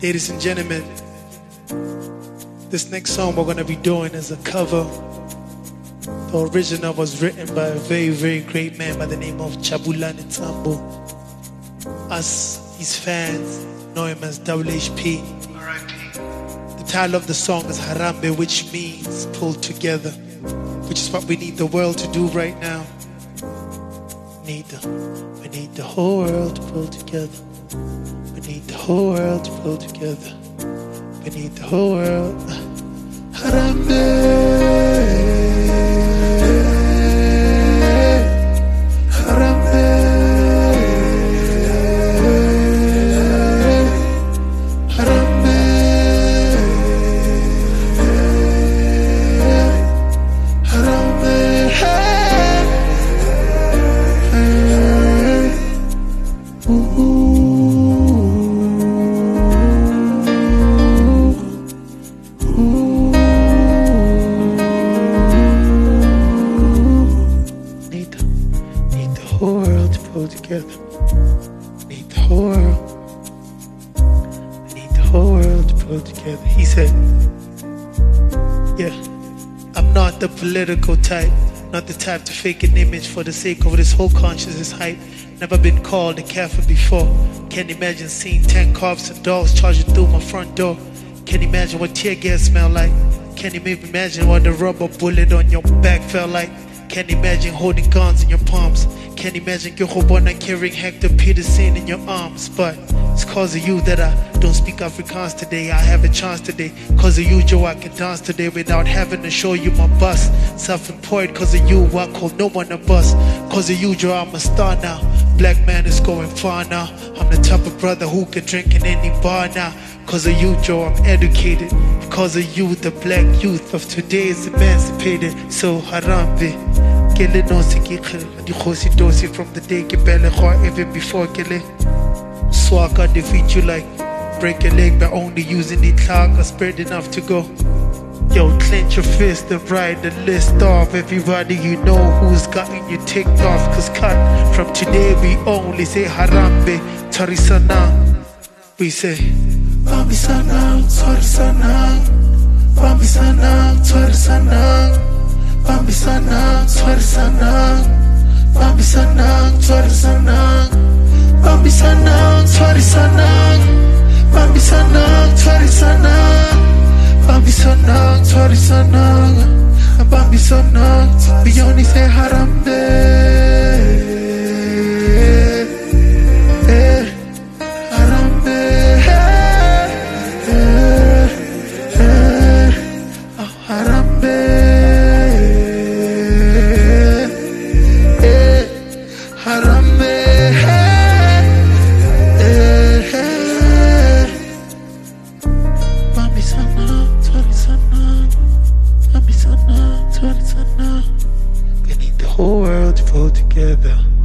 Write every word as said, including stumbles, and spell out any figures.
Ladies and gentlemen, this next song we're going to be doing is a cover. The original was written by a very, very great man by the name of Jabulani Tambo. Us, his fans, know him as W H P. R I P. The title of the song is Harambe, which means pulled together, which is what we need the world to do right now. We need the, we need the whole world to pull together. We need the whole world to pull together. We need the whole world. Harambe. Together. We need the whole world. We need the whole world to pull together. He said, yeah, I'm not the political type, not the type to fake an image for the sake of this whole consciousness hype. Never been called a kafir before. Can't imagine seeing ten cops and dogs charging through my front door. Can't imagine what tear gas smell like. Can't even imagine what the rubber bullet on your back felt like. Can't imagine holding guns in your palms. Can't imagine Gehobona carrying Hector Peterson in your arms. But it's cause of you that I don't speak Afrikaans today. I have a chance today. Cause of you, Joe, I can dance today without having to show you my bust. Self-employed, cause of you, I call no one a bust. Cause of you, Joe, I'm a star now. Black man is going far now. I'm the type of brother who can drink in any bar now. Cause of you, Joe, I'm educated. Because of you, the black youth of today is emancipated. So Harambe, Kele no sikikhe, di khosi dosi from the day ke belegwa even before Kele. Swaka defeat you like break a leg by only using the clock or spread enough to go. Yo, clench your fist and write the list off everybody you know who's gotten you ticked off. Cause cut from today we only say Harambe, Tarisana. We say Bambi Sanang, Tarisana. Bambi Sanang, Tarisana. Bambi Sanang, Tarisana. Bambi Sanang, Tarisana. Bambi Sanang, Tarisana. Bambi Sanang, Tarisana. Bambi Sanang, Tarisana. Bambi Sanang, we only say Harambe. We need the whole world to pull together.